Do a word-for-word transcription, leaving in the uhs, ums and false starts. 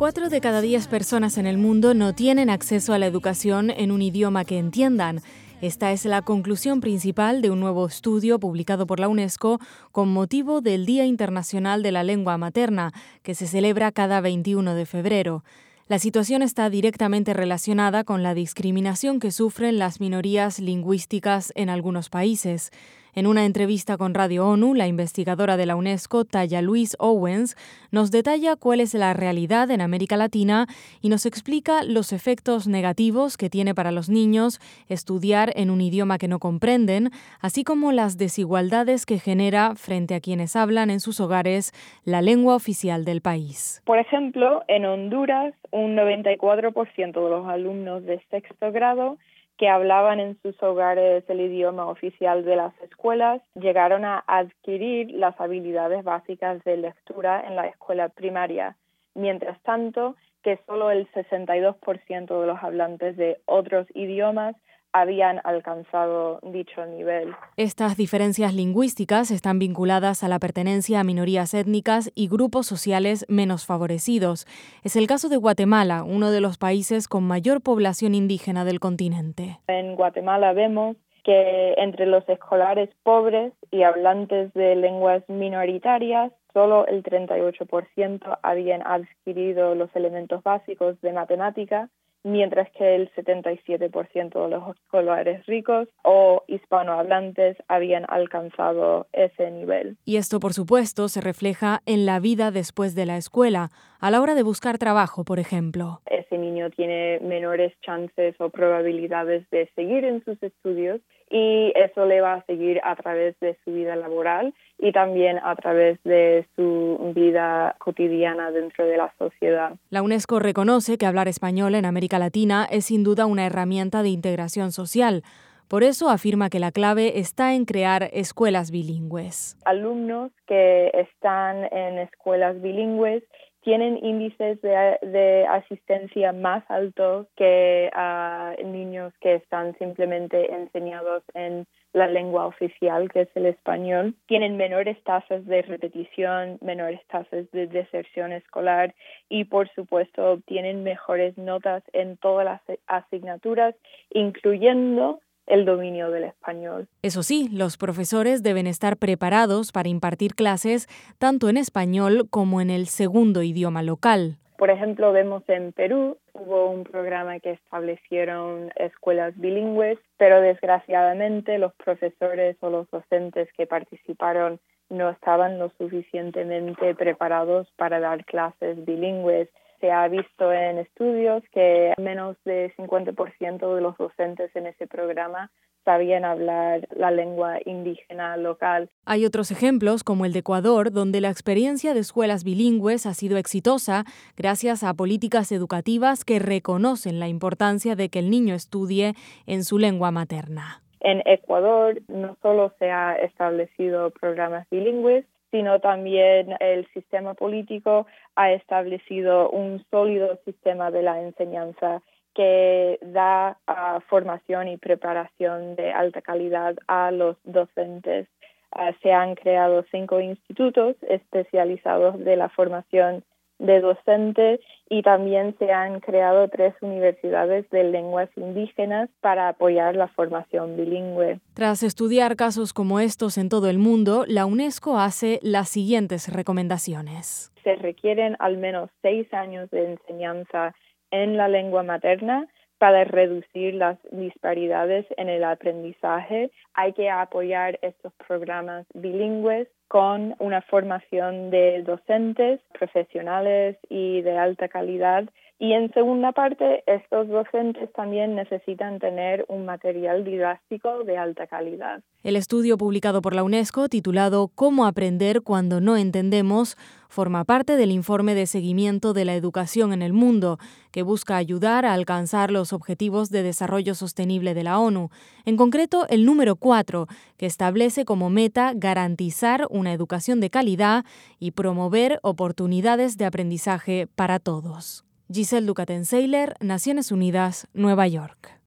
Cuatro de cada diez personas en el mundo no tienen acceso a la educación en un idioma que entiendan. Esta es la conclusión principal de un nuevo estudio publicado por la UNESCO con motivo del Día Internacional de la Lengua Materna, que se celebra cada veintiuno de febrero. La situación está directamente relacionada con la discriminación que sufren las minorías lingüísticas en algunos países. En una entrevista con Radio ONU, la investigadora de la UNESCO, Taya Louise Owens, nos detalla cuál es la realidad en América Latina y nos explica los efectos negativos que tiene para los niños estudiar en un idioma que no comprenden, así como las desigualdades que genera frente a quienes hablan en sus hogares la lengua oficial del país. Por ejemplo, en Honduras, un noventa y cuatro por ciento de los alumnos de sexto grado que hablaban en sus hogares el idioma oficial de las escuelas llegaron a adquirir las habilidades básicas de lectura en la escuela primaria. Mientras tanto, que solo el sesenta y dos por ciento de los hablantes de otros idiomas habían alcanzado dicho nivel. Estas diferencias lingüísticas están vinculadas a la pertenencia a minorías étnicas y grupos sociales menos favorecidos. Es el caso de Guatemala, uno de los países con mayor población indígena del continente. En Guatemala vemos que entre los escolares pobres y hablantes de lenguas minoritarias, solo el treinta y ocho por ciento habían adquirido los elementos básicos de matemática, mientras que el setenta y siete por ciento de los escolares ricos o hispanohablantes habían alcanzado ese nivel. Y esto, por supuesto, se refleja en la vida después de la escuela, a la hora de buscar trabajo, por ejemplo. Ese niño tiene menores chances o probabilidades de seguir en sus estudios y eso le va a seguir a través de su vida laboral y también a través de su vida cotidiana dentro de la sociedad. La UNESCO reconoce que hablar español en América Latina es sin duda una herramienta de integración social. Por eso afirma que la clave está en crear escuelas bilingües. Alumnos que están en escuelas bilingües tienen índices de, de asistencia más altos que uh, niños que están simplemente enseñados en la lengua oficial, que es el español. Tienen menores tasas de repetición, menores tasas de deserción escolar y, por supuesto, obtienen mejores notas en todas las asignaturas, incluyendo el dominio del español. Eso sí, los profesores deben estar preparados para impartir clases tanto en español como en el segundo idioma local. Por ejemplo, vemos en Perú, hubo un programa que establecieron escuelas bilingües, pero desgraciadamente los profesores o los docentes que participaron no estaban lo suficientemente preparados para dar clases bilingües. Se ha visto en estudios que menos de cincuenta por ciento de los docentes en ese programa sabían hablar la lengua indígena local. Hay otros ejemplos, como el de Ecuador, donde la experiencia de escuelas bilingües ha sido exitosa gracias a políticas educativas que reconocen la importancia de que el niño estudie en su lengua materna. En Ecuador no solo se ha establecido programas bilingües, sino también el sistema político ha establecido un sólido sistema de la enseñanza que da uh, formación y preparación de alta calidad a los docentes. Uh, se han creado cinco institutos especializados de la formación de docentes y también se han creado tres universidades de lenguas indígenas para apoyar la formación bilingüe. Tras estudiar casos como estos en todo el mundo, la UNESCO hace las siguientes recomendaciones. Se requieren al menos seis años de enseñanza en la lengua materna para reducir las disparidades en el aprendizaje. Hay que apoyar estos programas bilingües con una formación de docentes profesionales y de alta calidad. Y en segunda parte, estos docentes también necesitan tener un material didáctico de alta calidad. El estudio publicado por la UNESCO, titulado «Cómo aprender cuando no entendemos», forma parte del informe de seguimiento de la educación en el mundo, que busca ayudar a alcanzar los objetivos de desarrollo sostenible de la ONU. En concreto, el número cuatro, que establece como meta garantizar una educación de calidad y promover oportunidades de aprendizaje para todos. Giselle Ducaten-Seiler, Naciones Unidas, Nueva York.